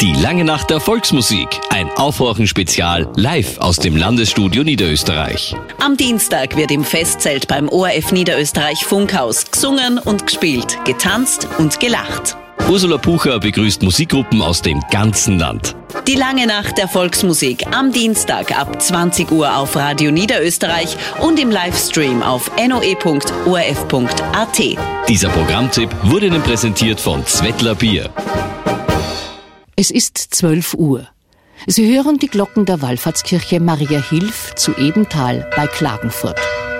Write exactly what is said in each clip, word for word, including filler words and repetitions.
Die lange Nacht der Volksmusik. Ein Aufwachen-Spezial live aus dem Landesstudio Niederösterreich. Am Dienstag wird im Festzelt beim O R F Niederösterreich Funkhaus gesungen und gespielt, getanzt und gelacht. Ursula Pucher begrüßt Musikgruppen aus dem ganzen Land. Die lange Nacht der Volksmusik am Dienstag ab zwanzig Uhr auf Radio Niederösterreich und im Livestream auf n o e punkt o r f punkt a t. Dieser Programmtipp wurde Ihnen präsentiert von Zwettler Bier. Es ist zwölf Uhr. Sie hören die Glocken der Wallfahrtskirche Maria Hilf zu Ebenthal bei Klagenfurt.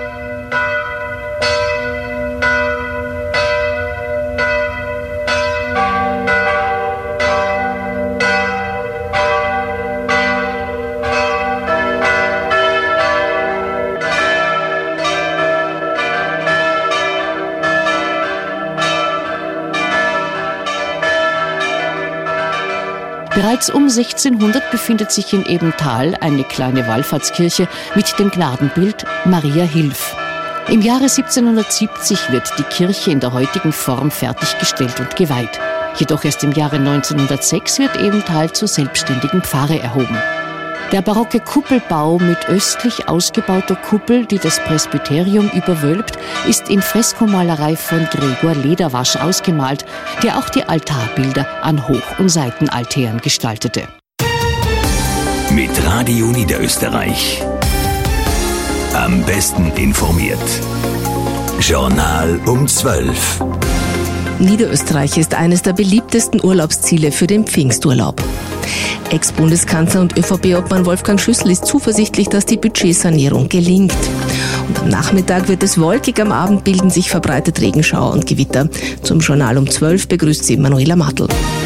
Bereits um sechzehnhundert befindet sich in Ebenthal eine kleine Wallfahrtskirche mit dem Gnadenbild Maria Hilf. Im Jahre siebzehnhundertsiebzig wird die Kirche in der heutigen Form fertiggestellt und geweiht. Jedoch erst im Jahre neunzehnhundertsechs wird Ebenthal zur selbstständigen Pfarre erhoben. Der barocke Kuppelbau mit östlich ausgebauter Kuppel, die das Presbyterium überwölbt, ist in Freskomalerei von Gregor Lederwasch ausgemalt, der auch die Altarbilder an Hoch- und Seitenaltären gestaltete. Mit Radio Niederösterreich. Am besten informiert. Journal um zwölf. Niederösterreich ist eines der beliebtesten Urlaubsziele für den Pfingsturlaub. Ex-Bundeskanzler und ÖVP-Obmann Wolfgang Schüssel ist zuversichtlich, dass die Budgetsanierung gelingt. Und am Nachmittag wird es wolkig, am Abend bilden sich verbreitet Regenschauer und Gewitter. Zum Journal um zwölf begrüßt sie Manuela Matl.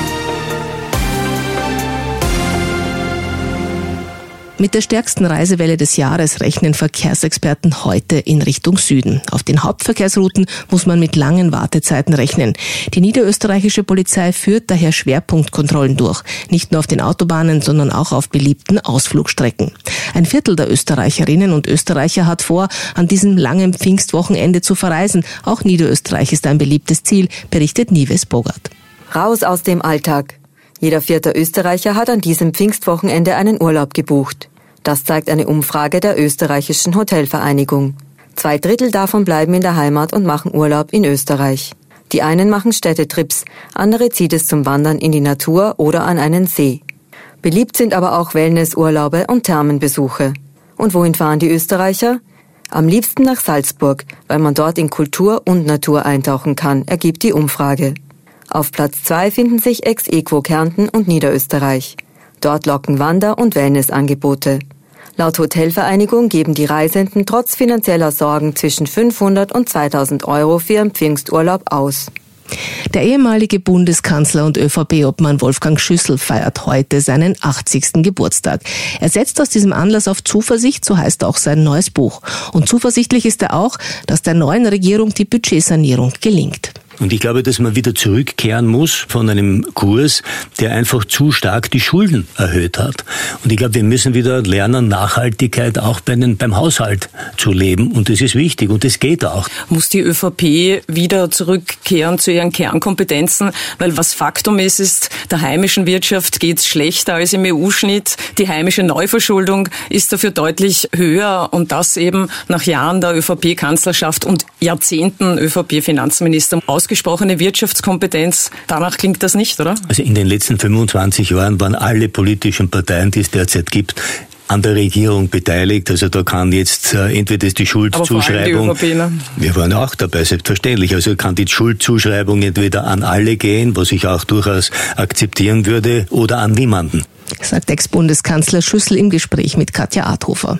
Mit der stärksten Reisewelle des Jahres rechnen Verkehrsexperten heute in Richtung Süden. Auf den Hauptverkehrsrouten muss man mit langen Wartezeiten rechnen. Die niederösterreichische Polizei führt daher Schwerpunktkontrollen durch. Nicht nur auf den Autobahnen, sondern auch auf beliebten Ausflugstrecken. Ein Viertel der Österreicherinnen und Österreicher hat vor, an diesem langen Pfingstwochenende zu verreisen. Auch Niederösterreich ist ein beliebtes Ziel, berichtet Nives Bogart. Raus aus dem Alltag. Jeder vierte Österreicher hat an diesem Pfingstwochenende einen Urlaub gebucht. Das zeigt eine Umfrage der österreichischen Hotelvereinigung. Zwei Drittel davon bleiben in der Heimat und machen Urlaub in Österreich. Die einen machen Städtetrips, andere zieht es zum Wandern in die Natur oder an einen See. Beliebt sind aber auch Wellnessurlaube und Thermenbesuche. Und wohin fahren die Österreicher? Am liebsten nach Salzburg, weil man dort in Kultur und Natur eintauchen kann, ergibt die Umfrage. Auf Platz zwei finden sich Ex-Equo Kärnten und Niederösterreich. Dort locken Wander- und Wellnessangebote. Laut Hotelvereinigung geben die Reisenden trotz finanzieller Sorgen zwischen fünfhundert und zweitausend Euro für ihren Pfingsturlaub aus. Der ehemalige Bundeskanzler und ÖVP-Obmann Wolfgang Schüssel feiert heute seinen achtzigsten Geburtstag. Er setzt aus diesem Anlass auf Zuversicht, so heißt auch sein neues Buch. Und zuversichtlich ist er auch, dass der neuen Regierung die Budgetsanierung gelingt. Und ich glaube, dass man wieder zurückkehren muss von einem Kurs, der einfach zu stark die Schulden erhöht hat. Und ich glaube, wir müssen wieder lernen, Nachhaltigkeit auch bei den, beim Haushalt zu leben. Und das ist wichtig und das geht auch. Muss die ÖVP wieder zurückkehren zu ihren Kernkompetenzen? Weil was Faktum ist, ist, der heimischen Wirtschaft geht es schlechter als im E U-Schnitt. Die heimische Neuverschuldung ist dafür deutlich höher. Und das eben nach Jahren der ÖVP-Kanzlerschaft und Jahrzehnten ÖVP-Finanzminister. Ausgesprochene Wirtschaftskompetenz, danach klingt das nicht, oder? Also in den letzten fünfundzwanzig Jahren waren alle politischen Parteien, die es derzeit gibt, an der Regierung beteiligt. Also da kann jetzt äh, entweder ist die Schuldzuschreibung, Aber vor allem die ÖVP, ne? Wir waren auch dabei, selbstverständlich. Also kann die Schuldzuschreibung entweder an alle gehen, was ich auch durchaus akzeptieren würde, oder an niemanden. Sagt Ex-Bundeskanzler Schüssel im Gespräch mit Katja Adhofer.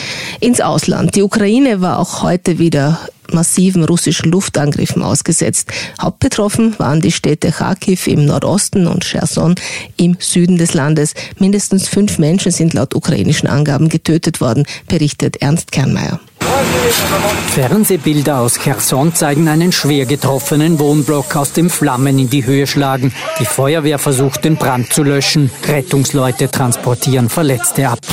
Ins Ausland. Die Ukraine war auch heute wieder massiven russischen Luftangriffen ausgesetzt. Hauptbetroffen waren die Städte Kharkiv im Nordosten und Cherson im Süden des Landes. Mindestens fünf Menschen sind laut ukrainischen Angaben getötet worden, berichtet Ernst Kernmeier. Fernsehbilder aus Cherson zeigen einen schwer getroffenen Wohnblock aus den Flammen in die Höhe schlagen. Die Feuerwehr versucht, den Brand zu löschen. Rettungsleute transportieren Verletzte ab.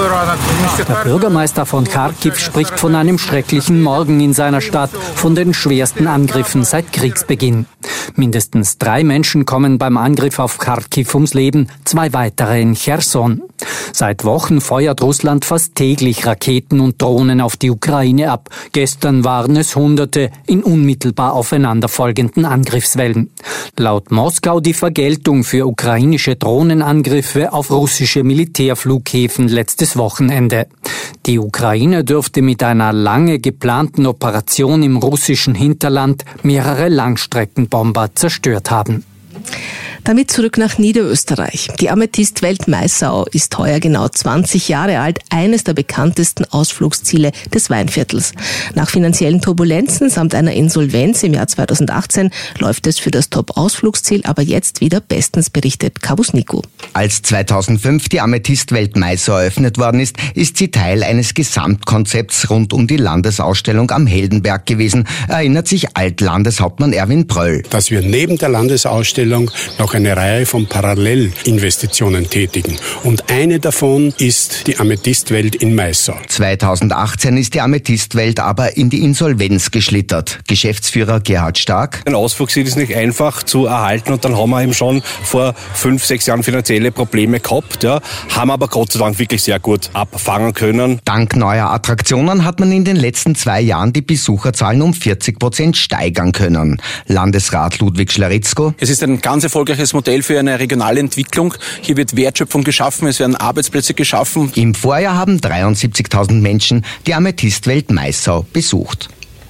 Der Bürgermeister von Kharkiv spricht von einem schrecklichen Morgen in seiner Stadt, von den schwersten Angriffen seit Kriegsbeginn. Mindestens drei Menschen kommen beim Angriff auf Kharkiv ums Leben, zwei weitere in Cherson. Seit Wochen feuert Russland fast täglich Raketen und Drohnen auf die Ukraine ab. Gestern waren es Hunderte in unmittelbar aufeinanderfolgenden Angriffswellen. Laut Moskau die Vergeltung für ukrainische Drohnenangriffe auf russische Militärflughäfen letztes Wochenende. Die Ukraine dürfte mit einer lange geplanten Operation im russischen Hinterland mehrere Langstreckenbomber zerstört haben. Damit zurück nach Niederösterreich. Die Amethystwelt Maisau ist heuer genau zwanzig Jahre alt, eines der bekanntesten Ausflugsziele des Weinviertels. Nach finanziellen Turbulenzen samt einer Insolvenz im Jahr zweitausendachtzehn läuft es für das Top-Ausflugsziel aber jetzt wieder bestens, berichtet Kabus Nico. Als zweitausendfünf die Amethystwelt Maisau eröffnet worden ist, ist sie Teil eines Gesamtkonzepts rund um die Landesausstellung am Heldenberg gewesen, erinnert sich Altlandeshauptmann Erwin Pröll. Dass wir neben der Landesausstellung noch eine Reihe von Parallelinvestitionen tätigen. Und eine davon ist die Amethystwelt in Maisau. zweitausendachtzehn ist die Amethystwelt aber in die Insolvenz geschlittert. Geschäftsführer Gerhard Stark. Ein Ausflugsziel ist nicht einfach zu erhalten und dann haben wir eben schon vor fünf, sechs Jahren finanzielle Probleme gehabt, ja, haben aber Gott sei Dank wirklich sehr gut abfangen können. Dank neuer Attraktionen hat man in den letzten zwei Jahren die Besucherzahlen um vierzig Prozent steigern können. Landesrat Ludwig Schlaritzko. Es ist ein ganz erfolgreiches Modell für eine regionale Entwicklung. Hier wird Wertschöpfung geschaffen, es werden Arbeitsplätze geschaffen. Im Vorjahr haben dreiundsiebzigtausend Menschen die Amethystwelt Maisau besucht.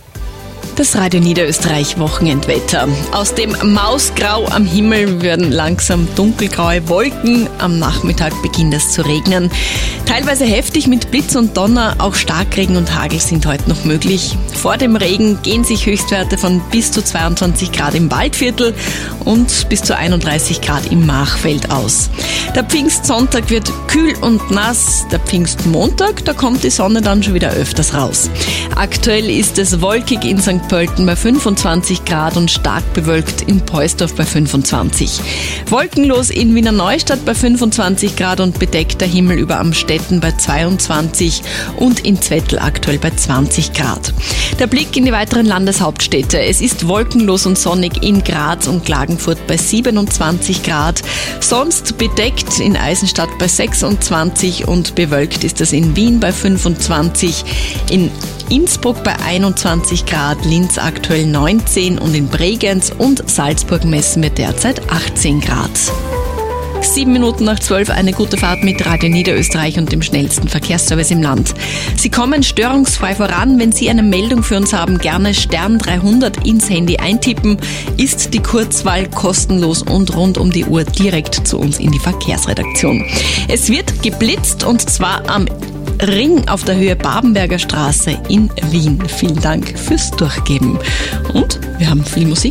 Das Radio Niederösterreich Wochenendwetter. Aus dem Mausgrau am Himmel werden langsam dunkelgraue Wolken. Am Nachmittag beginnt es zu regnen. Teilweise heftig mit Blitz und Donner. Auch Starkregen und Hagel sind heute noch möglich. Vor dem Regen gehen sich Höchstwerte von bis zu zweiundzwanzig Grad im Waldviertel und bis zu einunddreißig Grad im Machfeld aus. Der Pfingstsonntag wird kühl und nass. Der Pfingstmontag, da kommt die Sonne dann schon wieder öfters raus. Aktuell ist es wolkig in Sankt Pölten bei fünfundzwanzig Grad und stark bewölkt in Poisdorf bei fünfundzwanzig. Wolkenlos in Wiener Neustadt bei fünfundzwanzig Grad und bedeckter Himmel über Amstetten bei zweiundzwanzig und in Zwettl aktuell bei zwanzig Grad. Der Blick in die weiteren Landeshauptstädte. Es ist wolkenlos und sonnig in Graz und Klagenfurt bei siebenundzwanzig Grad. Sonst bedeckt in Eisenstadt bei sechsundzwanzig und bewölkt ist es in Wien bei fünfundzwanzig, in Innsbruck bei einundzwanzig Grad, Linz aktuell neunzehn und in Bregenz und Salzburg messen wir derzeit achtzehn Grad. Sieben Minuten nach zwölf, eine gute Fahrt mit Radio Niederösterreich und dem schnellsten Verkehrsservice im Land. Sie kommen störungsfrei voran. Wenn Sie eine Meldung für uns haben, gerne Stern dreihundert ins Handy eintippen. Ist die Kurzwahl kostenlos und rund um die Uhr direkt zu uns in die Verkehrsredaktion. Es wird geblitzt und zwar am Ring auf der Höhe Babenberger Straße in Wien. Vielen Dank fürs Durchgeben. Und wir haben viel Musik.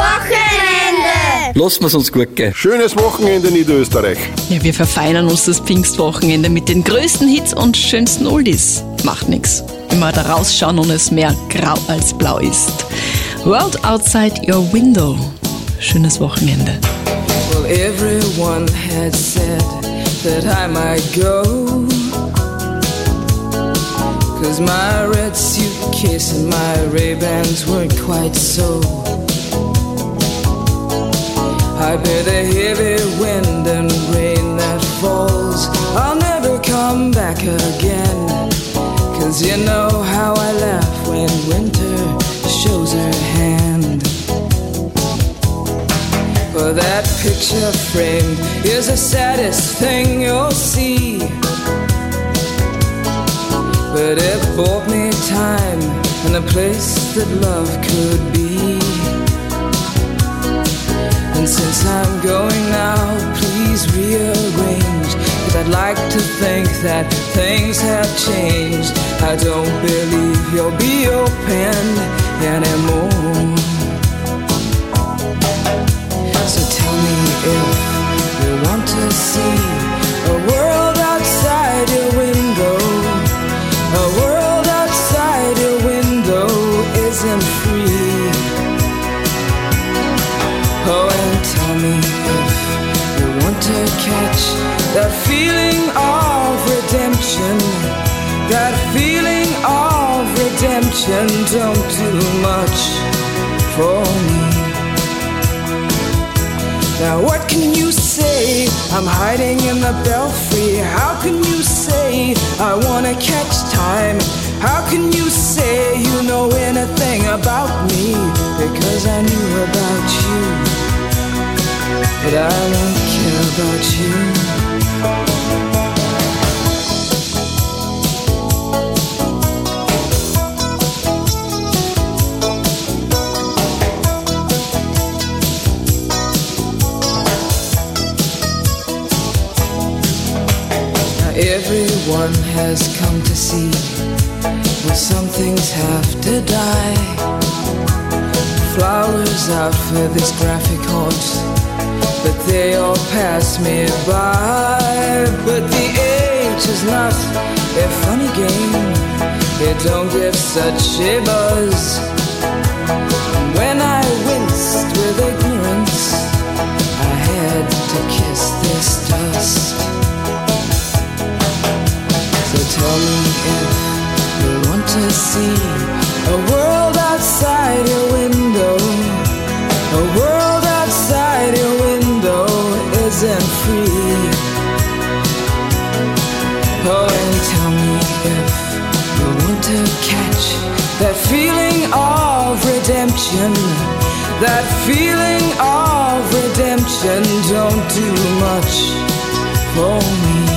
Wochenende! Lassen wir es uns gut gehen. Schönes Wochenende Niederösterreich. Ja, wir verfeinern uns das Pfingstwochenende mit den größten Hits und schönsten Oldies. Macht nichts. Immer da rausschauen und es mehr grau als blau ist. World Outside Your Window. Schönes Wochenende. Well, everyone had said that I might go. Cause my red suitcase and my Ray-Bans weren't quite so. I bear the heavy wind and rain that falls. I'll never come back again. Cause you know how I laugh when winter shows her hand. For that picture frame is the saddest thing you'll see. But it bought me time and a place that love could be. And since I'm going now, please rearrange. Cause I'd like to think that things have changed. I don't believe you'll be open anymore. So tell me if you want to see a world outside your window. A world outside that feeling of redemption, that feeling of redemption don't do much for me. Now what can you say? I'm hiding in the belfry. How can you say I wanna catch time? How can you say you know anything about me? Because I knew about you, but I don't care about you. Everyone has come to see, but some things have to die. Flowers out for this graphic horse, but they all pass me by. But the age is not a funny game, it don't give such a buzz. When I winced with ignorance, I had to kiss this dust. Tell me if you want to see a world outside your window. A world outside your window isn't free. Oh, and tell me if you want to catch that feeling of redemption. That feeling of redemption don't do much for me.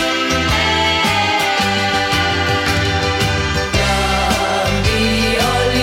Love me or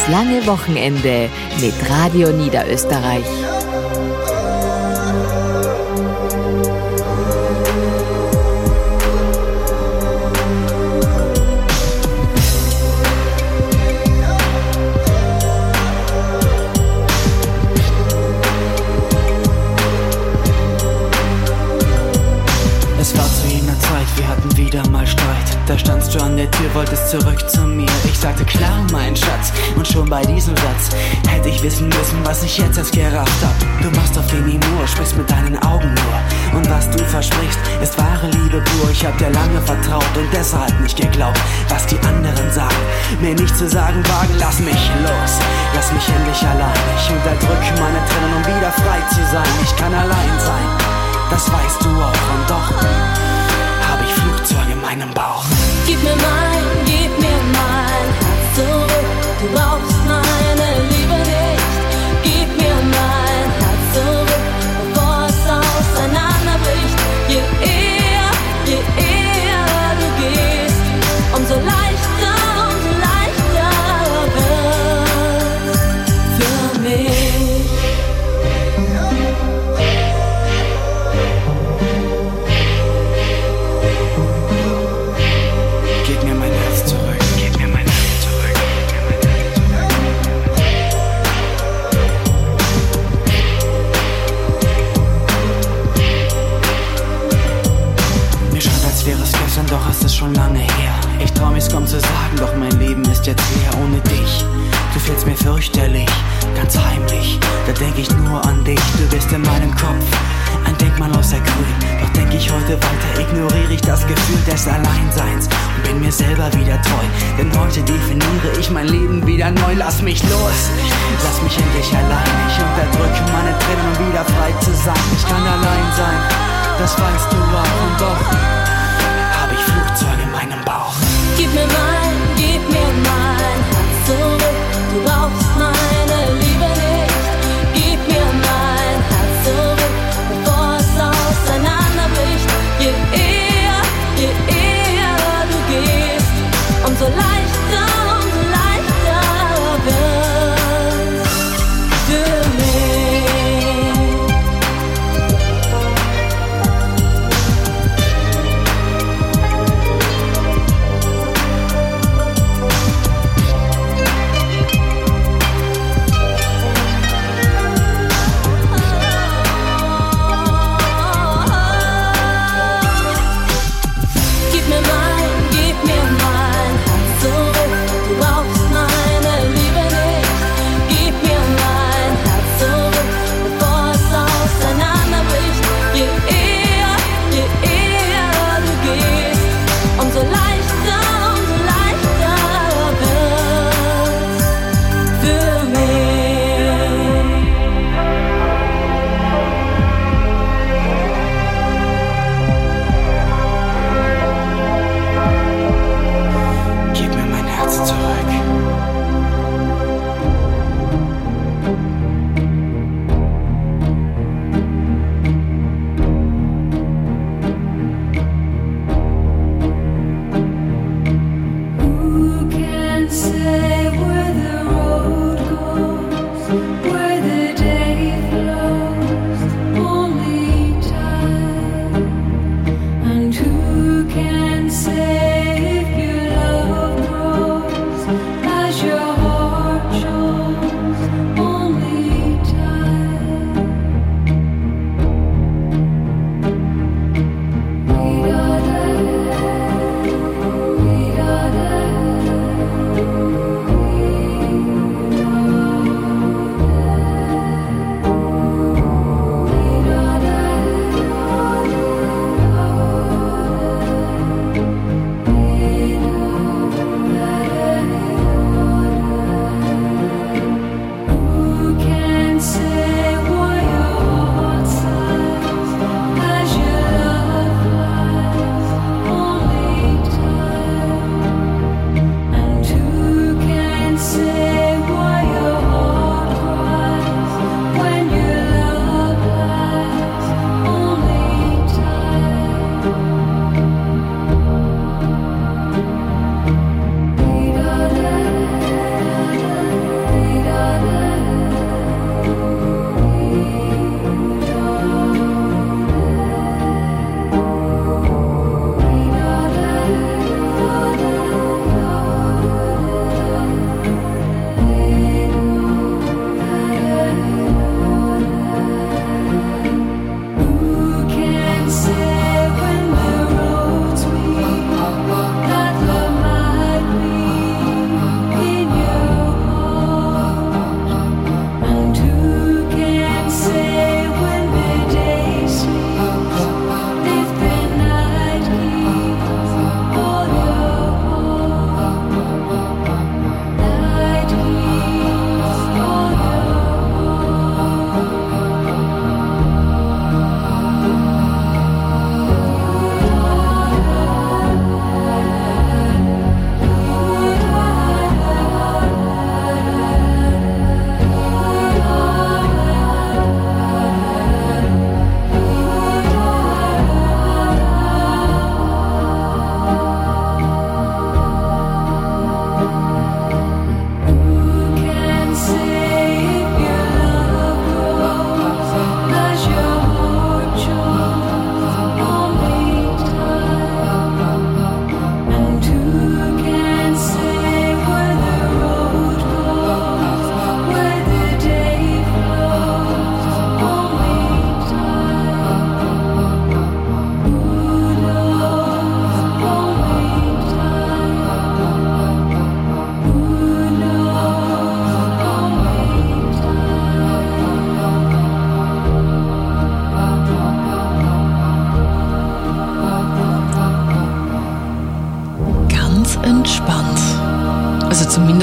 Das lange Wochenende mit Radio Niederösterreich. Da standst du an der Tür, wolltest zurück zu mir. Ich sagte klar, mein Schatz, und schon bei diesem Satz hätte ich wissen müssen, was ich jetzt erst gerafft hab. Du machst auf den Imur, sprichst mit deinen Augen nur. Und was du versprichst, ist wahre Liebe pur. Ich hab dir lange vertraut und deshalb nicht geglaubt, was die anderen sagen. Mir nicht zu sagen wagen, lass mich los, lass mich endlich allein. Ich unterdrücke meine Tränen, um wieder frei zu sein. Ich kann allein sein, das weißt du auch, und doch hab ich Flugzeuge in meinem Bauch. Gib mir mein, gib mir mein Herz zurück. Du brauchst meine Liebe nicht. Gib mir mein Herz zurück, bevor es auseinanderbricht. Je eher, je eher du gehst, umso leichter, umso leichter wird's für mich. Doch es ist schon lange her. Ich trau mich kaum zu sagen, doch mein Leben ist jetzt leer ohne dich. Du fehlst mir fürchterlich, ganz heimlich. Da denk ich nur an dich, du bist in meinem Kopf ein Denkmal aus Acryl. Doch denk ich heute weiter, ignoriere ich das Gefühl des Alleinseins und bin mir selber wieder treu. Denn heute definiere ich mein Leben wieder neu. Lass mich los, lass mich endlich allein. Ich unterdrücke meine Tränen, um wieder frei zu sein. Ich kann allein sein, das weißt du auch, und doch hab ich Flugzeuge in meinem Bauch. Gib mir mein, gib mir mein Herz zurück. Du brauchst meine Liebe nicht. Gib mir mein Herz zurück, bevor es auseinanderbricht. Je eher, je eher du gehst, umso leichter, umso leichter wird's für mich.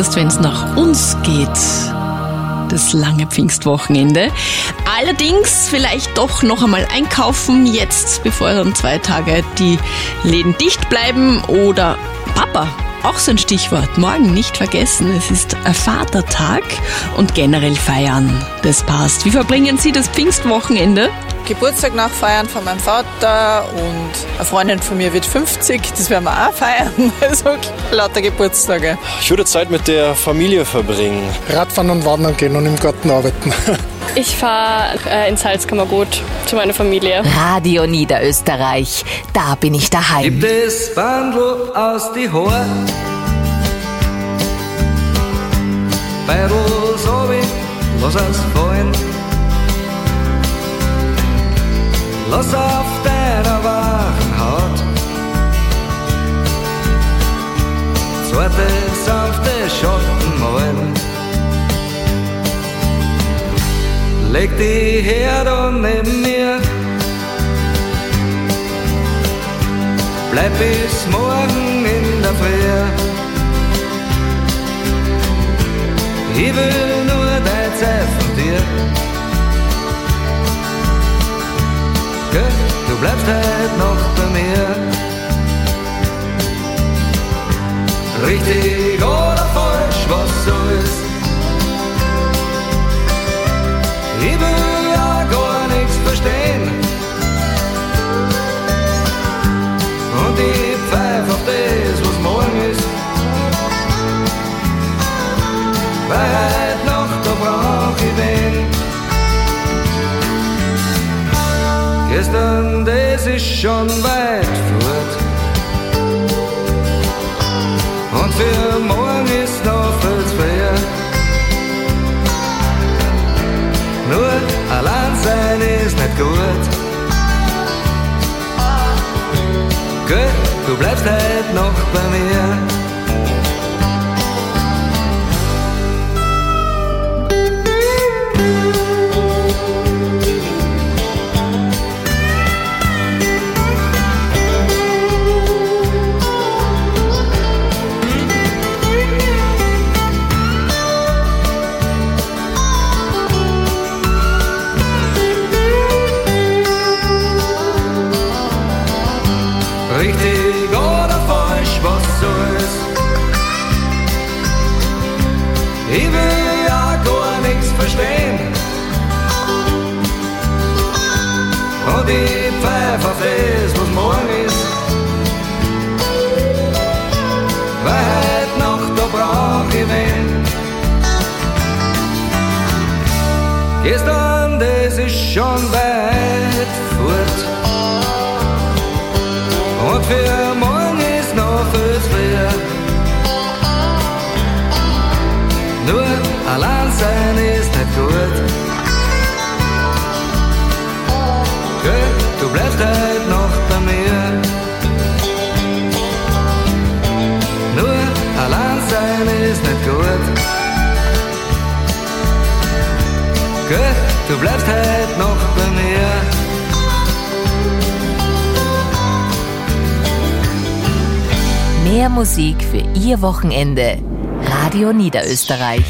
zumindest wenn es nach uns geht, das lange Pfingstwochenende. Allerdings vielleicht doch noch einmal einkaufen jetzt, bevor dann zwei Tage die Läden dicht bleiben. Oder Papa, auch so ein Stichwort. Morgen nicht vergessen, es ist ein Vatertag und generell feiern. Das passt. Wie verbringen Sie das Pfingstwochenende? Geburtstag nachfeiern von meinem Vater und eine Freundin von mir wird fünfzig, das werden wir auch feiern, also lauter Geburtstage. Ich würde Zeit mit der Familie verbringen. Radfahren und wandern gehen und im Garten arbeiten. Ich fahre äh, ins Salzkammergut zu meiner Familie. Radio Niederösterreich, da bin ich daheim. Gib das Bandl aus die Haare, Beidl so wie, lass es fallen. Lass auf deiner wachen Haut zarte, sanfte Schatten malen. Leg die her da neben mir, bleib bis morgen in der Früh. Ich will nur dein Zeit von dir. Du bleibst halt noch bei mir. Richtig oder falsch, was so ist. Ich will ja gar nichts verstehen. Und ich pfeif auf das, was morgen ist. Weil heute Nacht, da brauch ich wen. Gestern, das ist schon weit fort. Und für morgen ist noch viel zu früh. Nur allein sein ist nicht gut. Gut, du bleibst heute noch bei mir. Richtig oder falsch, was so ist. Ich will ja gar nichts verstehen. Und ich pfeif auf das, was morgen ist. Weil heute Nacht, da brauch ich wen. Gestern, das ist schon weit fort. Und für morgen ist noch viel zu früh. Nur allein sein ist nicht gut. Gut, du bleibst heute noch bei mir. Nur allein sein ist nicht gut. Gut, du bleibst heute noch bei mir. Mehr Musik für Ihr Wochenende. Radio Niederösterreich.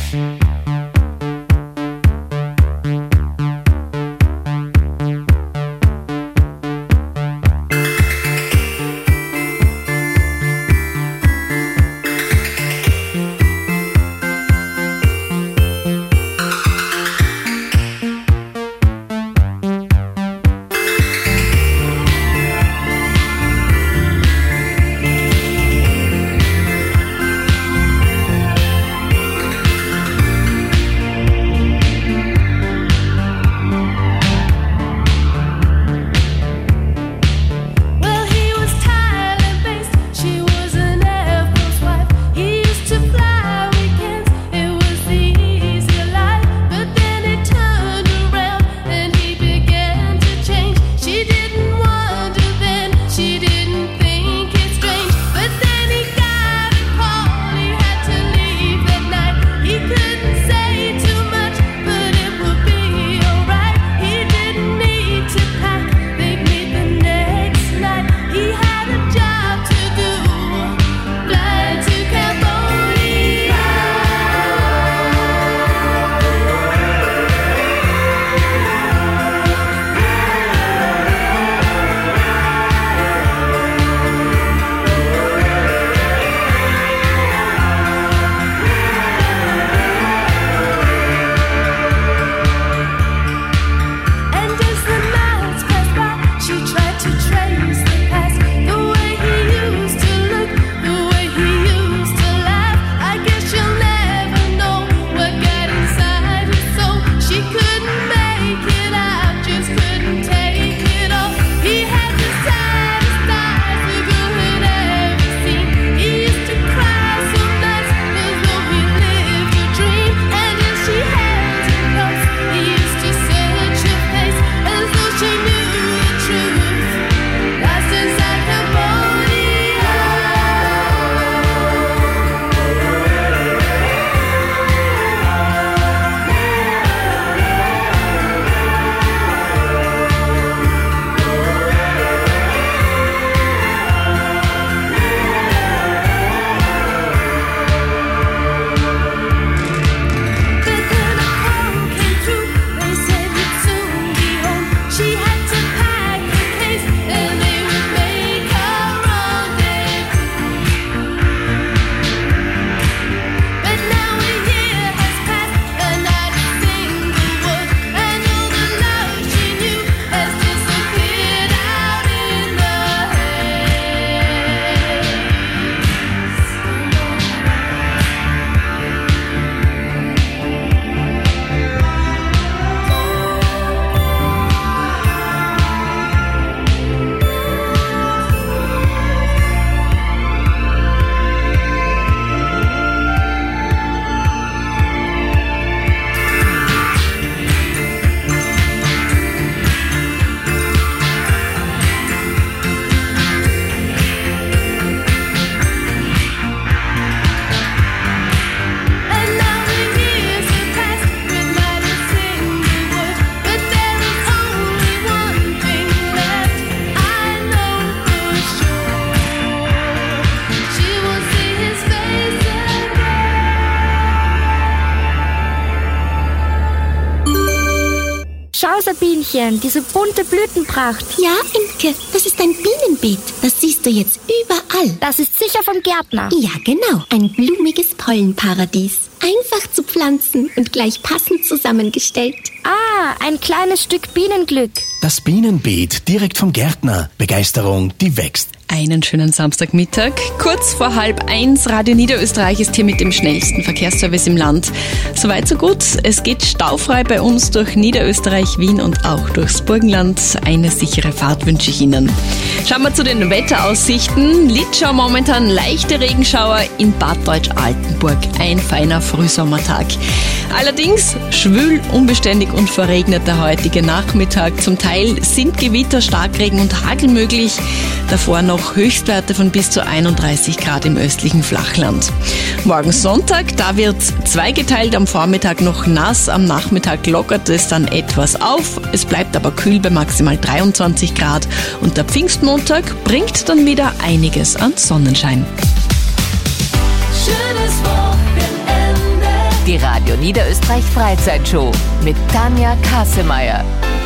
Schau, Sabinchen, diese bunte Blütenpracht. Ja, Imke, das ist ein Bienenbeet. Das siehst du jetzt überall. Das ist sicher vom Gärtner. Ja, genau. Ein blumiges Pollenparadies. Einfach zu pflanzen und gleich passend zusammengestellt. Ah, ein kleines Stück Bienenglück. Das Bienenbeet direkt vom Gärtner. Begeisterung, die wächst. Einen schönen Samstagmittag. Kurz vor halb eins, Radio Niederösterreich ist hier mit dem schnellsten Verkehrsservice im Land. Soweit so gut. Es geht staufrei bei uns durch Niederösterreich, Wien und auch durchs Burgenland. Eine sichere Fahrt wünsche ich Ihnen. Schauen wir zu den Wetteraussichten. Litschau momentan leichte Regenschauer in Bad Deutsch-Altenburg. Ein feiner Frühsommertag. Allerdings schwül, unbeständig und verregnet der heutige Nachmittag. Zum Teil sind Gewitter, Starkregen und Hagel möglich. Davor noch Höchstwerte von bis zu einunddreißig Grad im östlichen Flachland. Morgen Sonntag, da wird zweigeteilt, am Vormittag noch nass, am Nachmittag lockert es dann etwas auf. Es bleibt aber kühl bei maximal dreiundzwanzig Grad und der Pfingstmontag bringt dann wieder einiges an Sonnenschein. Schönes Wochenende. Die Radio Niederösterreich Freizeitshow mit Tanja Kassemeyer.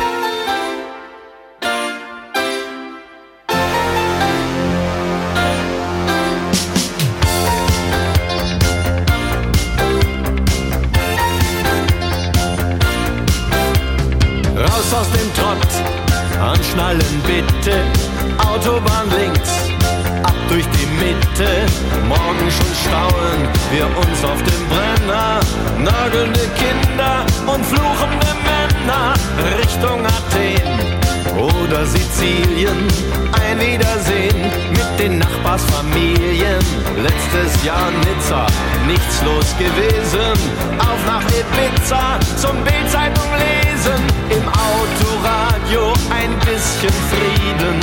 Raus aus dem Trott, anschnallen bitte, Autobahn links, ab durch die Mitte. Morgen schon stauen wir uns auf dem Brenner, nörgelnde Kinder und fluchende Männer, Richtung Athen oder Sizilien. Ein Wiedersehen mit den Nachbarsfamilien. Letztes Jahr Nizza, nichts los gewesen. Auf nach Ibiza, zum Bildzeitung lesen. Im Autoradio ein bisschen Frieden.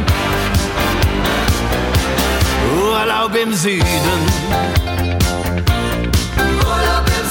Urlaub im Süden. Urlaub im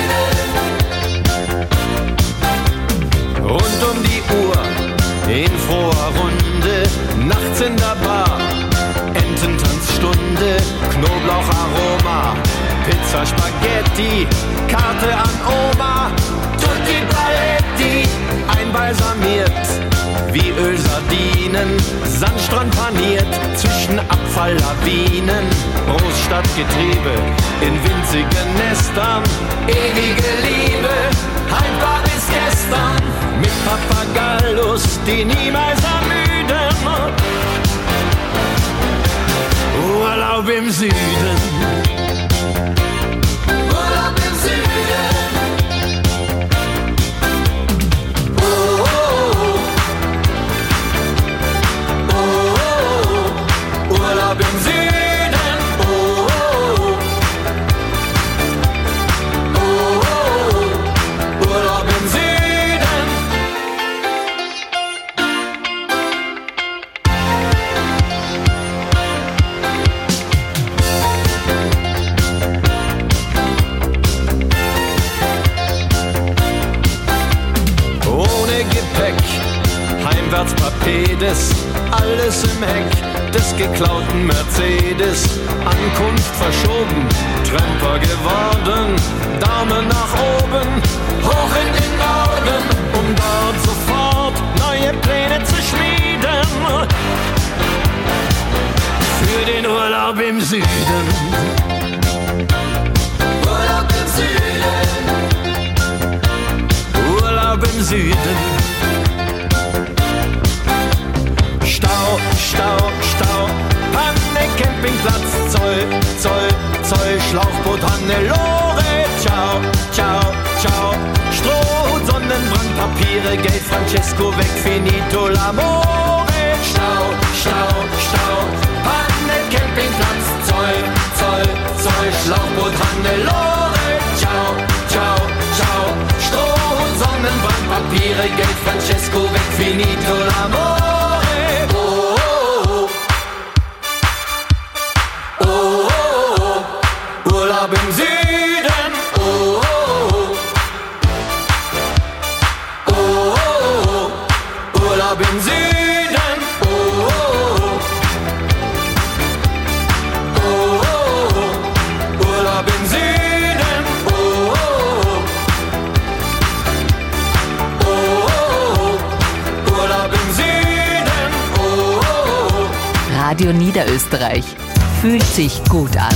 Süden. Rund um die Uhr, in froher Runde, nachts in der Bar, Ententanzstunde, Knoblaucharoma, Pizza, Spaghetti, Karte an Oma, Tutti Paletti, einbalsamiert, wie Ölsardinen, Sandstrand paniert, zwischen Abfalllawinen, Großstadtgetriebe, in winzigen Nestern, ewige Liebe, haltbar bis gestern, mit Papagallus, die niemals ermüden. Urlaub im Süden. Urlaub im Süden. Oh, oh, oh. Oh, oh. Urlaub im Süden. Oh, oh. Oh, oh. Urlaub im Süden. Heimwärts Papedes, alles im Heck des geklauten Mercedes. Ankunft verschoben, Tramper geworden, Daumen nach oben, hoch in den Norden, um dort sofort neue Pläne zu schmieden. Für den Urlaub im Süden. Urlaub im Süden. Urlaub im Süden. Stau, Stau, Stau, Panne, Campingplatz, Zoll, Zoll, Zoll, Schlauchboot, Hannelore, ciao, ciao, ciao, Strohhut, Sonnenbrand, Papiere, Geld, Francesco, weg, finito, l'amore, Stau, Stau, Stau, Panne, Campingplatz, Zoll, Zoll, Zoll, Schlauchboot, Hannelore, ciao, ciao, ciao, Strohhut, Sonnenbrand, Papiere, Geld, Francesco, weg, finito, l'amore. Urlaub im Süden, oh, oh, oh, oh, oh. Urlaub im Süden, oh, oh, oh, oh. Urlaub im Süden, oh, oh, oh, oh. Radio Niederösterreich. Fühlt sich gut an.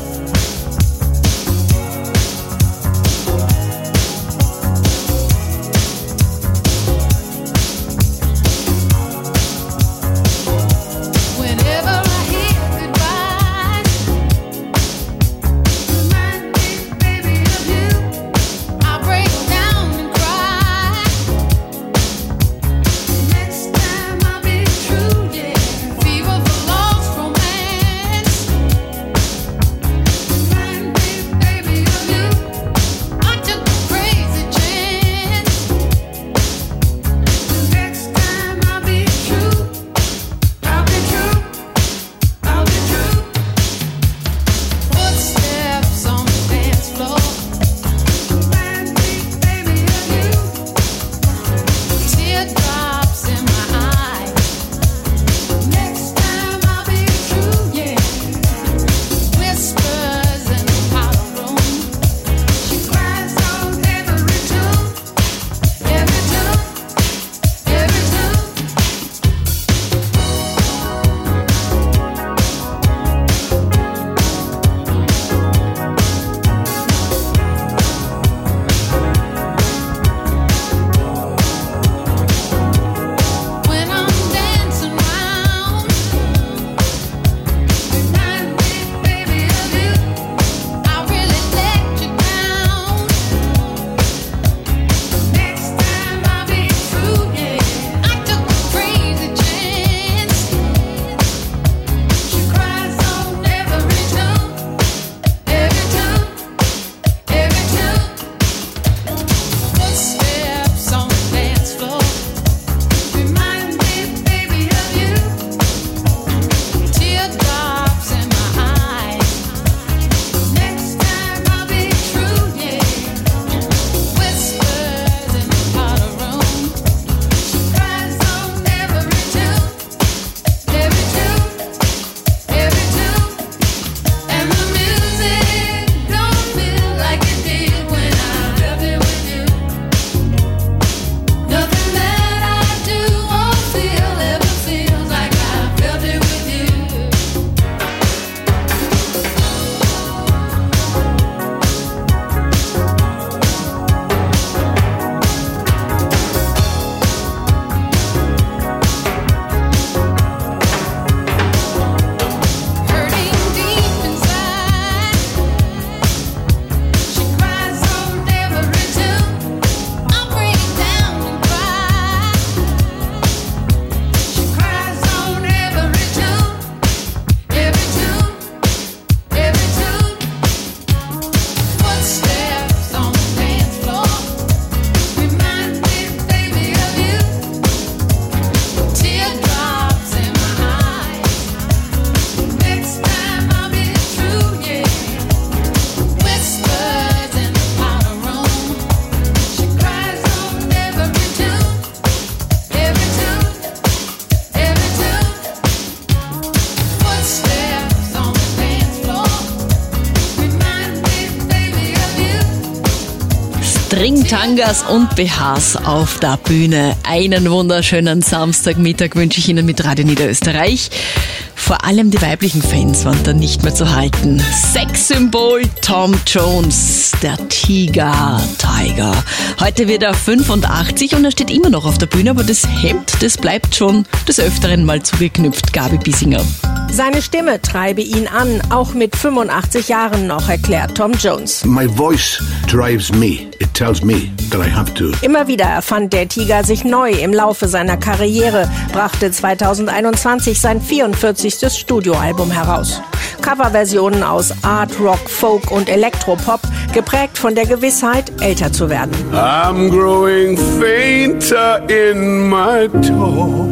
Stringtangas und B Hs auf der Bühne. Einen wunderschönen Samstagmittag wünsche ich Ihnen mit Radio Niederösterreich. Vor allem die weiblichen Fans waren da nicht mehr zu halten. Sexsymbol Tom Jones, der Tiger, Tiger. Heute wird er fünfundachtzig und er steht immer noch auf der Bühne, aber das Hemd, das bleibt schon des Öfteren mal zugeknüpft. Gabi Biesinger. Seine Stimme treibe ihn an, auch mit fünfundachtzig Jahren noch, erklärt Tom Jones. My voice drives me. It tells me that I have to. Immer wieder erfand der Tiger sich neu im Laufe seiner Karriere, brachte zweitausendeinundzwanzig sein vierundvierzigstes Studioalbum heraus. Coverversionen aus Art, Rock, Folk und Elektropop, geprägt von der Gewissheit, älter zu werden. I'm growing fainter in my toe.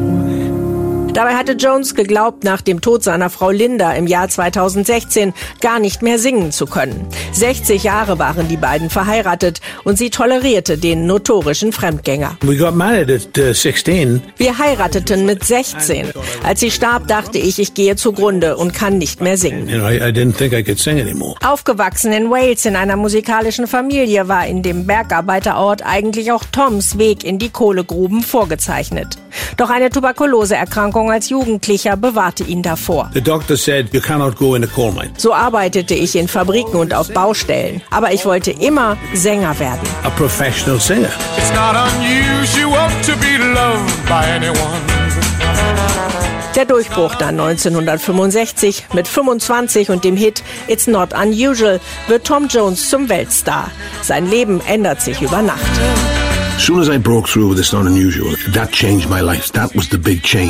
Dabei hatte Jones geglaubt, nach dem Tod seiner Frau Linda im Jahr zweitausendsechzehn gar nicht mehr singen zu können. sechzig Jahre waren die beiden verheiratet und sie tolerierte den notorischen Fremdgänger. We got married at uh, sixteen. Wir heirateten mit sechzehn. Als sie starb, dachte ich, ich gehe zugrunde und kann nicht mehr singen. You know, I, I didn't think I could sing anymore. Aufgewachsen in Wales in einer musikalischen Familie war in dem Bergarbeiterort eigentlich auch Toms Weg in die Kohlegruben vorgezeichnet. Doch eine Tuberkuloseerkrankung als Jugendlicher bewahrte ihn davor. The doctor said, you cannot go in a coal mine. So arbeitete ich in Fabriken und auf Baustellen. Aber ich wollte immer Sänger werden. A professional singer. It's not unusual to be loved by anyone. Der Durchbruch dann neunzehnhundertfünfundsechzig mit fünfundzwanzig und dem Hit It's Not Unusual wird Tom Jones zum Weltstar. Sein Leben ändert sich über Nacht. As soon as I broke through with It's Not Unusual, that changed my life. That was the big change.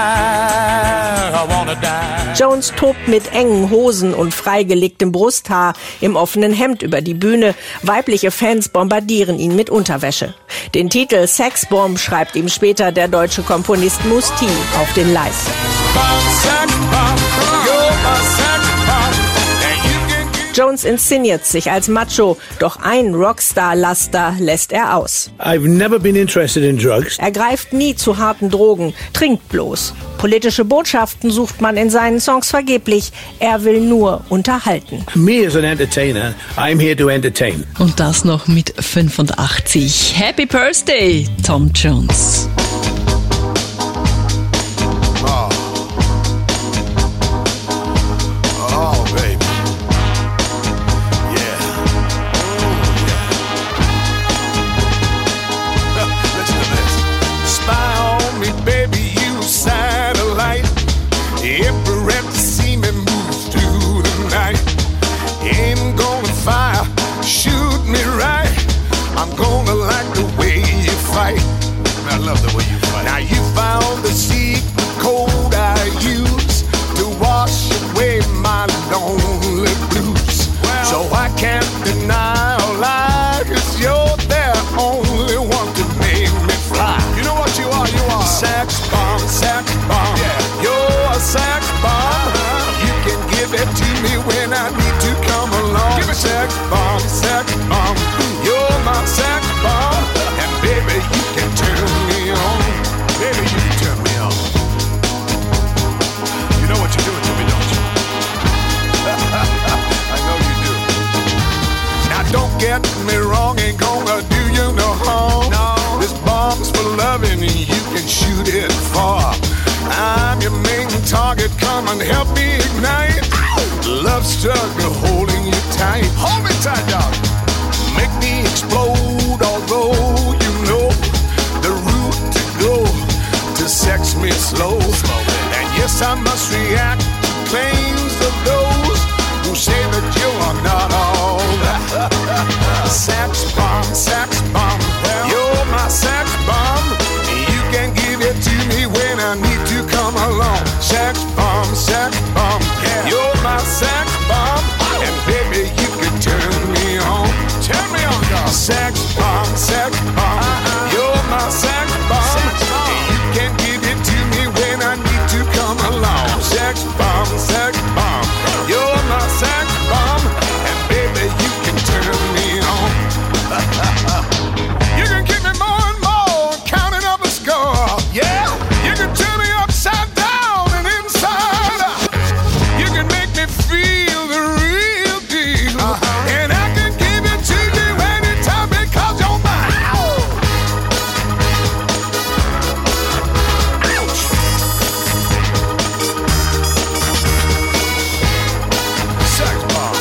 Jones tobt mit engen Hosen und freigelegtem Brusthaar im offenen Hemd über die Bühne. Weibliche Fans bombardieren ihn mit Unterwäsche. Den Titel Sex Bomb schreibt ihm später der deutsche Komponist Mus-T auf den Leib. Jones inszeniert sich als Macho, doch ein Rockstar-Laster lässt er aus. I've never been interested in drugs. Er greift nie zu harten Drogen, trinkt bloß. Politische Botschaften sucht man in seinen Songs vergeblich. Er will nur unterhalten. Me as an entertainer, I'm here to entertain. Und das noch mit fünfundachtzig. Happy Birthday, Tom Jones. I'm gonna like the way you fight. I love the way you fight. Now you found the secret code I use to wash away my lonely blues. Well, so I can't deny or lie, 'cause you're the only one to make me fly. You know what you are? You are sex bomb, sex bomb. Yeah. You're a sex bomb. Uh-huh. You can give it to me when I need to come along. Give it sex bomb, sex bomb. You're my sex bomb, and baby, you can turn me on. Baby, you can turn me on. You know what you're doing to me, don't you? I know you do. Now don't get me wrong, ain't gonna do you no harm. No. This bomb's for loving, and you can shoot it far. I'm your main target, come and help me ignite. Love struggle holding you tight. Hold me tight, dog. Make me explode, although you know the route to go to sex me slow. And yes, I must react to claims of those who say that you are not all that. Sex bomb, sex bomb, you're my sex bomb. You can give it to me when I need to come along. Sex bomb, sex bomb, you're my sex bomb. And baby, you can turn me on. Turn me on, dog. Sex bomb, sex bomb. You're my sex bomb. You can give it to me when I need to come along. Sex bomb, sex bomb. You're my sex bomb. And baby, you can turn me on. You can give me more and more, counting up a score. Yeah, you can turn me upside down and inside out. You can make me feel the real deal. Uh-huh. And I can give it to you anytime because you're mine. Ouch. Sex bomb.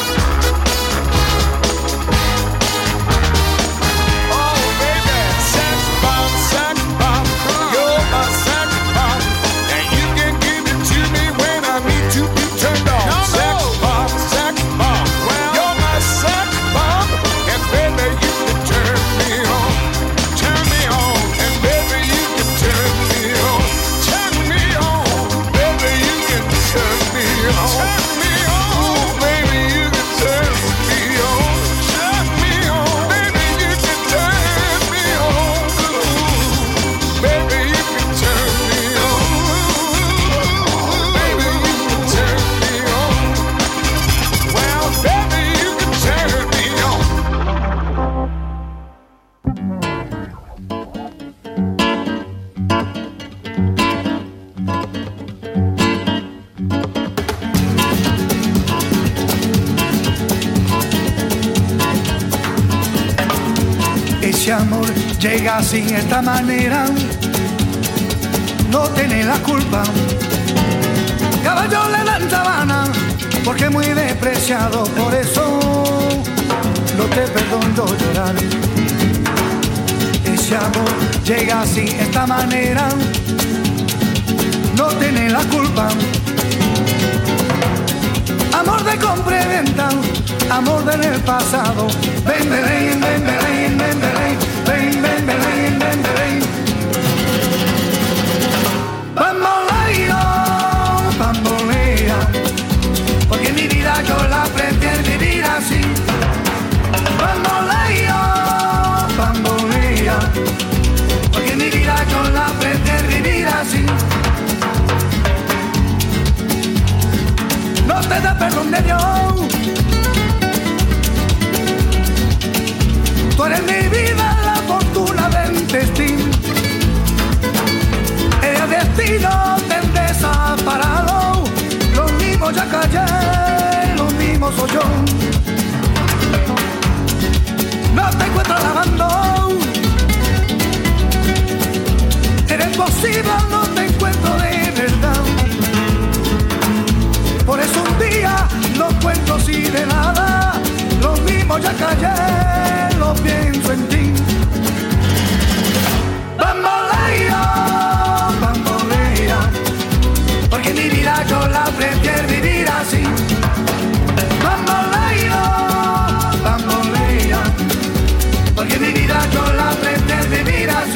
Oh baby, sex bomb, sex bomb. You're my sex bomb, and you can give it to me when I need to be turned on. No, sex no. bomb, sex bomb. Well, you're my sex bomb, and baby you can turn me on, turn me on, and baby you can turn me on, turn me on, baby you can turn me on, turn me on, baby you can turn me on, turn me on, baby you can turn me on, baby you can turn me on, baby you can turn me on, well baby you can turn me on. Ese amor llega así, esta manera, no tiene la culpa. Caballo le dan sabana porque es muy despreciado, por eso no te perdono llorar. Ese amor llega así, esta manera, no tiene la culpa. Amor de compra y venta, amor del pasado. Ven, ven, ven, ven, ven, ven, ven, ven, ven, ven, ven, ven. Bamboleo, bambolea, porque mi vida yo la prefiero vivir así. Bamboleo, bambolea, porque mi vida yo la prefiero vivir así. No te da perdón de Dios. Tú eres mi vida, la fortuna del destino. El destino te desaparado. Lo mismo ya callé, lo mismo soy yo. No te encuentro lavando. Eres posible, no te encuentro de verdad. Por eso un día no cuento así de nada. Lo mismo ya callé, lo pienso en ti. Bamboleo, bambolea, porque mi vida yo la prefiero vivir así. Bamboleo, bambolea, porque mi vida yo la prefiero vivir así.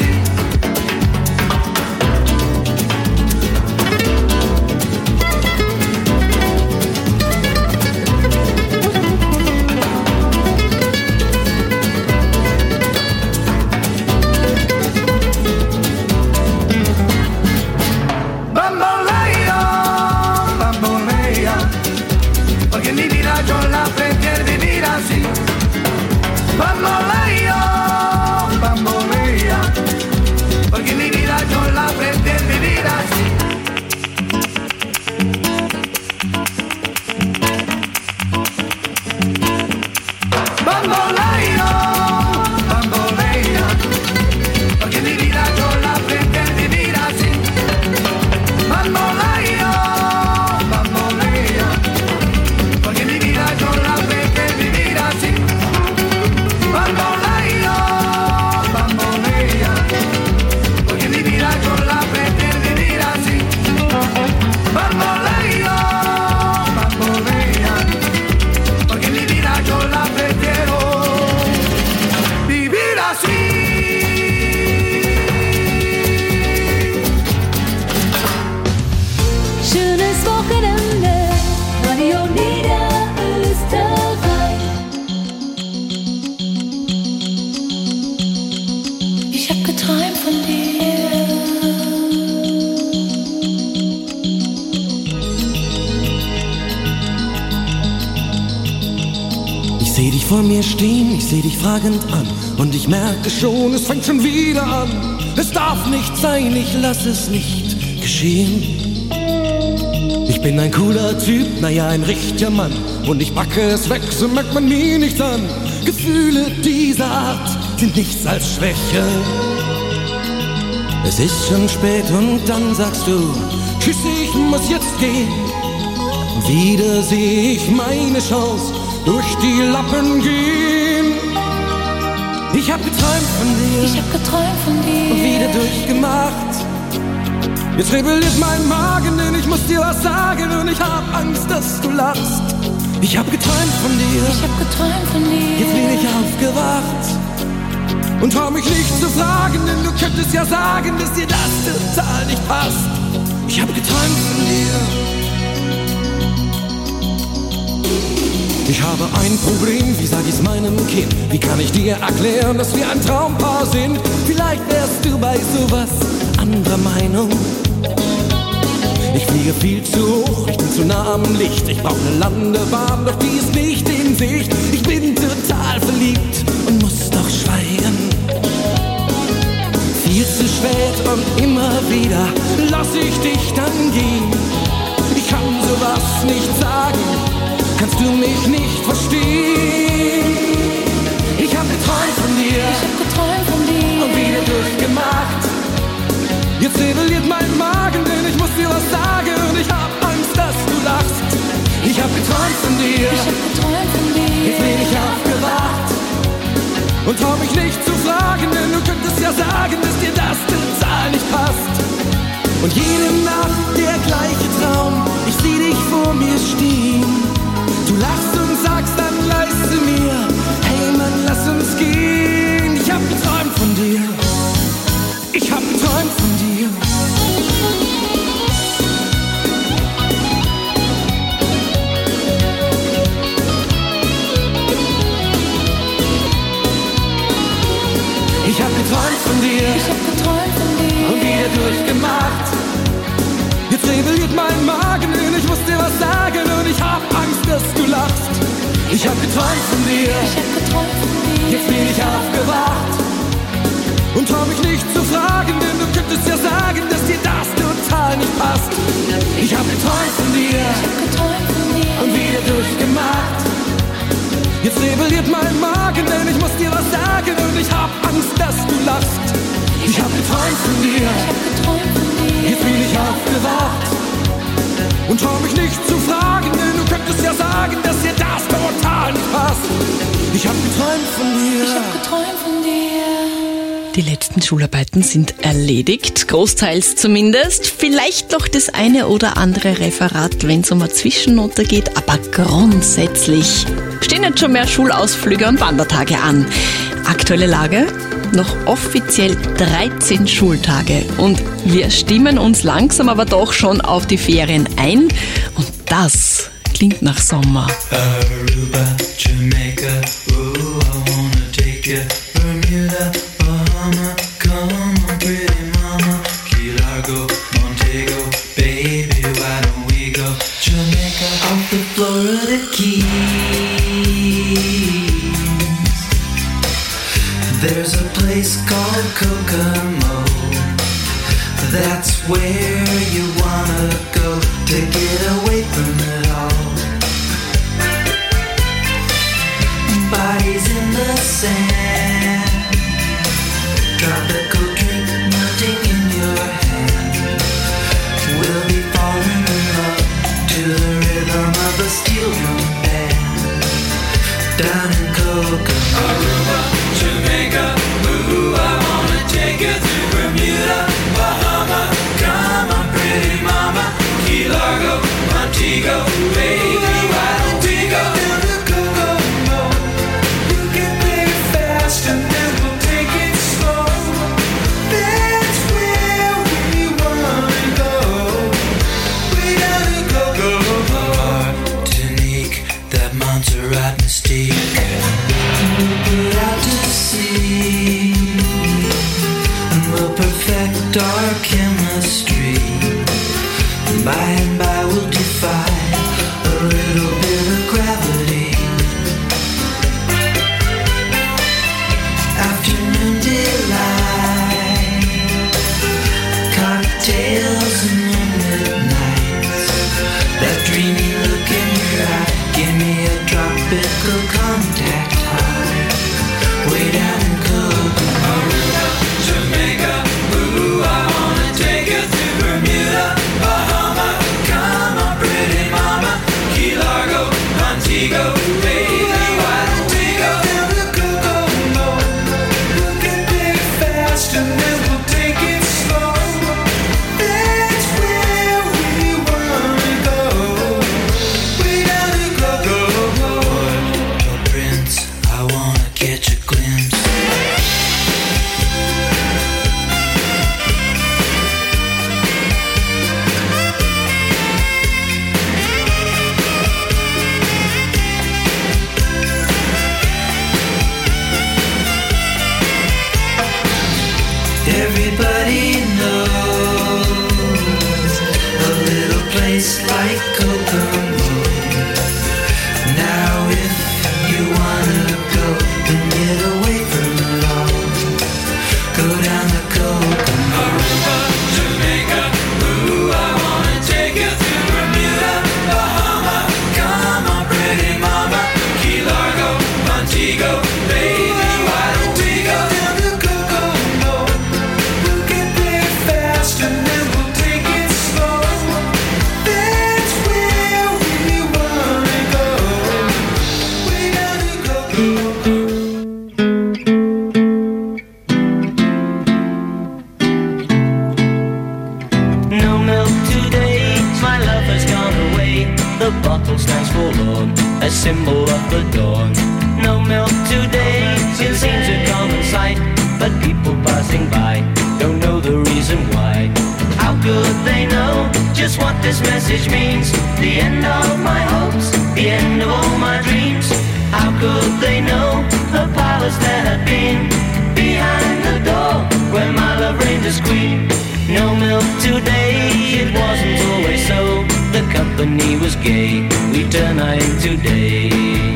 Yo la prefiero vivir así. Bamboleo, bambolea, porque mi vida yo la prefiero vivir así. Bamboleo, bambolea, porque mi vida yo la prefiero vivir así. Bamboleo, bambolea, porque mi vida yo la prefiero vivir así. Bamboleo, bambolea, porque mi vida yo la prefiero vivir así. Bamboleo, bambolea, porque mi vida yo la prefiero vivir así. Schönes Wochenende, Radio Niederösterreich. Ich hab geträumt von dir. Ich seh dich vor mir stehen, ich seh dich fragend an. Und ich merke schon, es fängt schon wieder an. Es darf nicht sein, ich lass es nicht geschehen. Ich bin ein cooler Typ, naja, ein richtiger Mann. Und ich packe es weg, so merkt man mir nichts an. Gefühle dieser Art sind nichts als Schwäche. Es ist schon spät und dann sagst du, tschüss, ich muss jetzt gehen. Wieder seh ich meine Chance durch die Lappen gehen. Ich hab geträumt von dir, Ich hab geträumt von dir. und wieder durchgemacht. Jetzt rebelliert mein Magen, denn ich muss dir was sagen und ich hab Angst, dass du lachst. Ich hab geträumt von dir, Ich hab geträumt von dir. jetzt bin ich aufgewacht und trau mich nicht zu fragen, denn du könntest ja sagen, dass dir das total nicht passt. Ich hab geträumt von dir. Ich habe ein Problem, wie sag ich's meinem Kind? Wie kann ich dir erklären, dass wir ein Traumpaar sind? Vielleicht wärst du bei sowas anderer Meinung. Ich fliege viel zu hoch, ich bin zu nah am Licht. Ich brauch eine Landebahn, doch die ist nicht in Sicht. Ich bin total verliebt und muss doch schweigen. Viel zu spät und immer wieder lass ich dich dann gehen. Ich kann sowas nicht sagen, kannst du mich nicht verstehen. Ich hab geträumt von dir, Ich hab geträumt von dir. und wieder durchgemacht. Jetzt rebelliert mein Magen, denn ich muss dir was sagen und ich hab Angst, dass du lachst. Ich hab geträumt von dir, ich hab geträumt von dir. Jetzt bin ich aufgewacht und trau mich nicht zu fragen, denn du könntest ja sagen, dass dir das total nicht passt. Und jede Nacht der gleiche Traum, ich sieh dich vor mir stehen. Du lachst und sagst dann leise mir, hey Mann, lass uns gehen. Ich hab geträumt von dir, ich hab geträumt von dir. Ich hab geträumt von dir, ich hab geträumt von dir und wieder durchgemacht. Jetzt rebelliert mein Magen und ich muss dir was sagen und ich hab Angst, dass du lachst. Ich hab geträumt von dir, ich hab geträumt von dir. Jetzt bin ich aufgewacht und trau mich nicht zu fragen, denn du könntest ja sagen, dass dir das total nicht passt. Ich hab geträumt von dir, ich hab geträumt von dir und wieder durchgemacht. Jetzt rebelliert mein Magen, denn ich muss dir was sagen und ich hab Angst, dass du lachst. Ich hab geträumt von dir, ich hab geträumt von dir. Jetzt bin ich aufgewacht und trau mich nicht zu fragen, denn du könntest ja sagen, dass dir das total nicht passt. Ich hab geträumt von dir, ich hab geträumt von dir. Die letzten Schularbeiten sind erledigt, großteils zumindest. Vielleicht noch das eine oder andere Referat, wenn es um eine Zwischennote geht, aber grundsätzlich stehen jetzt schon mehr Schulausflüge und Wandertage an. Aktuelle Lage? Noch offiziell dreizehn Schultage und wir stimmen uns langsam aber doch schon auf die Ferien ein und das klingt nach Sommer. Aruba, Jamaica, ooh, I wanna take you. Bermuda, Bahama, come on, pretty mama. Key Largo, Montego, baby, why don't we go? Jamaica, off the Florida Keys. There's a place called Kokomo. That's where you wanna go to get away from it all. Bodies in the sand, tropical drink melting in your hand. We'll be falling in love to the rhythm of a steel drum band. Down in Kokomo, Aruba, Jamaica, ooh, I wanna take you to Bermuda, Bahama, come on, pretty mama, Key Largo, Montego, baby, why don't we go down to Kokomo? You can play it fast and then we'll take it slow. That's where we wanna go. Way down to Kokomo. Martinique, that Montserrat mystique. We'll put out to sea and we'll perfect our chemistry. By and by we'll defy a little bit of gravity. Afternoon delight, cocktails and moonlit nights. That dreamy look in your eye, give me a tropical contact high. Way down in Kokomo, Aruba, Jamaica, ooh, I wanna take you to Bermuda, Bahama, come on, pretty mama, Key Largo, Montego, baby, why don't we go down to Kokomo? We'll get there fast and then we'll take it slow. That's where we wanna go. Way down to Kokomo. Your prince, I wanna catch a glimpse. Everybody knows a little place like Kokomo. Now if you wanna go and get away from it all, go down to Kokomo. Aruba, Jamaica, ooh, I wanna take you to Bermuda, Bahama, come on, pretty mama, Key Largo, Montego, baby, why don't we go down to Kokomo? We'll get there fast. bottle stands for Lord, a symbol of the dawn. No milk today, it seems a common sight, but people passing by don't know the reason why. How could they know just what this message means? The end of my hopes, the end of all my dreams. How could they know the palace there had been behind the door where my love reigned as queen? No milk today, it wasn't always so. The company was gay, we turn night into day.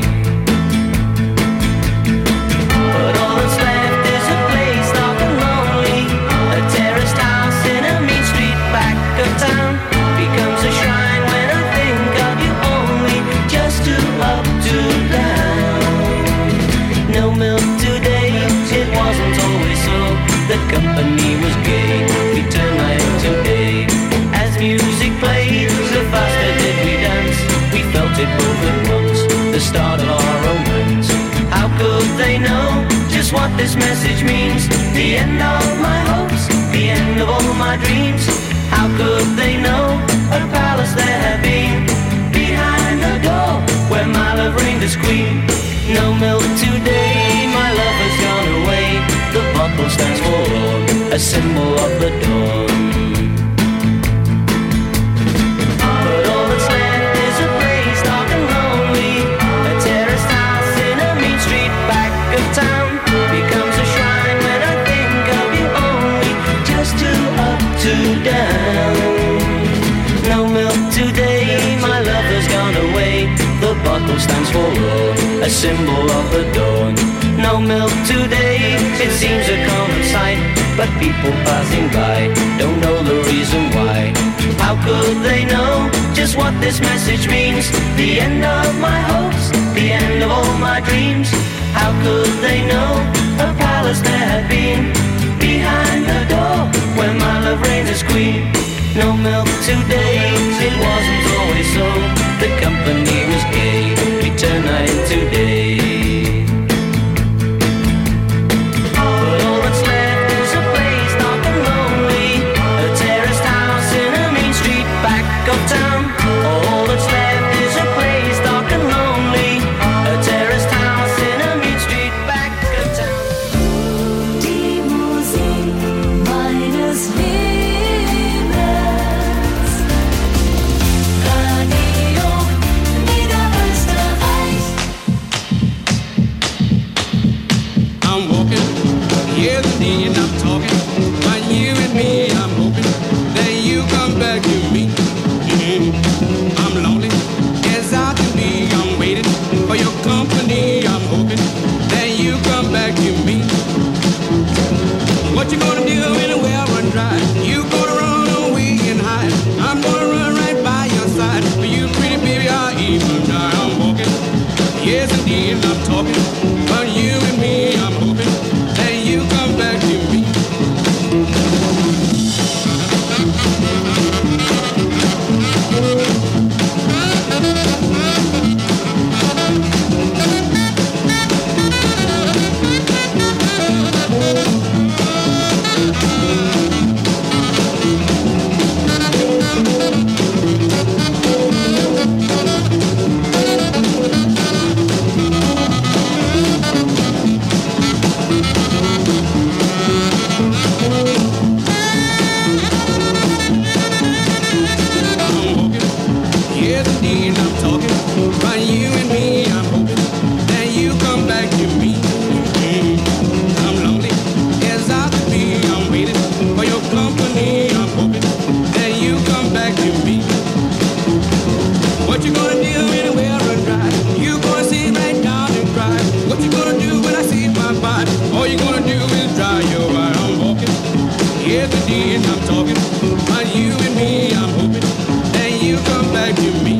But all that's left is a place dark and lonely, a terraced house in a mean street back of town. Becomes a shrine when I think of you only, just two up, two down. No milk today, it wasn't always so. The company was gay, we turn night into day. As music played, the faster did we dance. We felt it both at once, the start of our romance. How could they know just what this message means? The end of my hopes, the end of all my dreams. How could they know a palace there had been behind the door where my love reigned as queen? No milk today, my love has gone away. The bottle stands for Lord, a symbol of the dawn. But all that's left is a place dark and lonely, a terraced house in a mean street back of town. Becomes a shrine when I think of you only, just two up, two down. No milk today, my love has gone away. The bottle stands for Lord, a symbol of the dawn. No milk today, it seems a common sight, but people passing by don't know the reason why. How could they know just what this message means? The end of my hopes, the end of all my dreams. How could they know a palace there had been behind the door where my love reigns as queen? No milk today, it wasn't always so. The company was gay, we turned night into day. But all that's left is a place dark and lonely, a terraced house in a mean street back of town. All that's left is a place dark and lonely, a terraced house in a mean street back of town. Die Musik meines Lebens, Radio Niederösterreich. I'm walking, yes indeed, and I'm talking. But you and me, I'm hoping that you come back to me. Mhm. I'm lonely, as I can be. I'm waiting for your company. I'm hoping that you come back to me. What you gonna do anywhere I run dry? You gonna run away and hide? I'm gonna run right by your side. For you, pretty baby, I'll even die. I'm walking, yes indeed, and I'm talking. But you and me, I'm hoping that you come back to me. Yes, indeed, I'm talking. But you and me, I'm hoping that you come back to me. Mm. I'm lonely, as I could be. I'm waiting for your company. I'm hoping that you come back to me. What you gonna do anywhere I dry? You gonna sit right down and cry? What you gonna do when I see my body? All you gonna do is dry your eye. I'm walking, yes, indeed, I'm talking. But you and me, I'm hoping that you come back to me.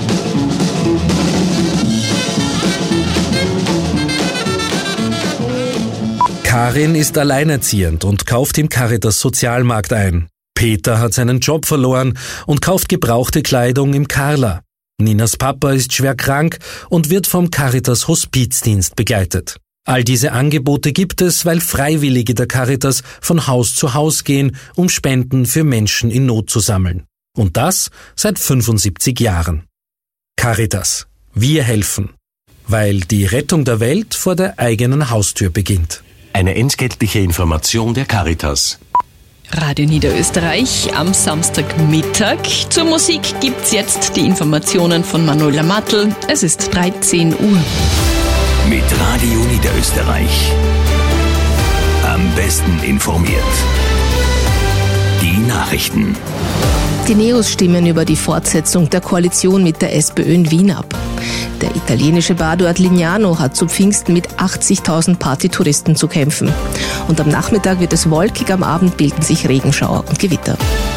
Karin ist alleinerziehend und kauft im Caritas Sozialmarkt ein. Peter hat seinen Job verloren und kauft gebrauchte Kleidung im Carla. Ninas Papa ist schwer krank und wird vom Caritas Hospizdienst begleitet. All diese Angebote gibt es, weil Freiwillige der Caritas von Haus zu Haus gehen, um Spenden für Menschen in Not zu sammeln. Und das seit fünfundsiebzig Jahren. Caritas. Wir helfen. Weil die Rettung der Welt vor der eigenen Haustür beginnt. Eine entgeltliche Information der Caritas. Radio Niederösterreich am Samstagmittag. Zur Musik gibt's jetzt die Informationen von Manuela Mattel. Es ist dreizehn Uhr. Mit Radio Niederösterreich. Am besten informiert. Die Nachrichten. Die Neos stimmen über die Fortsetzung der Koalition mit der SPÖ in Wien ab. Der italienische Badeort Lignano hat zu Pfingsten mit achtzigtausend Partytouristen zu kämpfen. Und am Nachmittag wird es wolkig, am Abend bilden sich Regenschauer und Gewitter.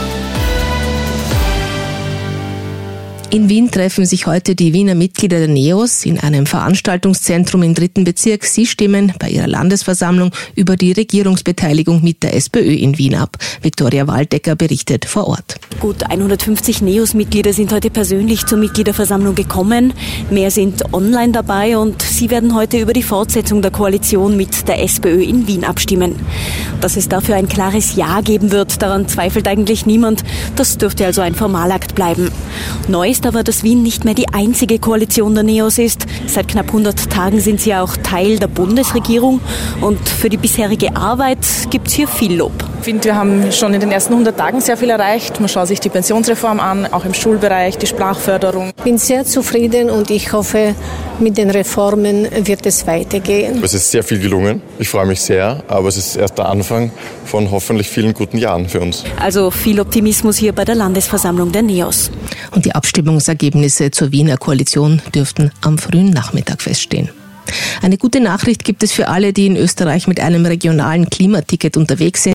In Wien treffen sich heute die Wiener Mitglieder der Neos in einem Veranstaltungszentrum im dritten Bezirk. Sie stimmen bei ihrer Landesversammlung über die Regierungsbeteiligung mit der SPÖ in Wien ab. Viktoria Waldecker berichtet vor Ort. Gut hundertfünfzig Neos-Mitglieder sind heute persönlich zur Mitgliederversammlung gekommen. Mehr sind online dabei und sie werden heute über die Fortsetzung der Koalition mit der SPÖ in Wien abstimmen. Dass es dafür ein klares Ja geben wird, daran zweifelt eigentlich niemand. Das dürfte also ein Formalakt bleiben. Neu ist aber, dass Wien nicht mehr die einzige Koalition der Neos ist. Seit knapp hundert Tagen sind sie auch Teil der Bundesregierung und für die bisherige Arbeit gibt es hier viel Lob. Ich finde, wir haben schon in den ersten hundert Tagen sehr viel erreicht. Man schaut sich die Pensionsreform an, auch im Schulbereich, die Sprachförderung. Ich bin sehr zufrieden und ich hoffe, mit den Reformen wird es weitergehen. Es ist sehr viel gelungen. Ich freue mich sehr, aber es ist erst der Anfang von hoffentlich vielen guten Jahren für uns. Also viel Optimismus hier bei der Landesversammlung der Neos. Und die Abstimmungsergebnisse zur Wiener Koalition dürften am frühen Nachmittag feststehen. Eine gute Nachricht gibt es für alle, die in Österreich mit einem regionalen Klimaticket unterwegs sind.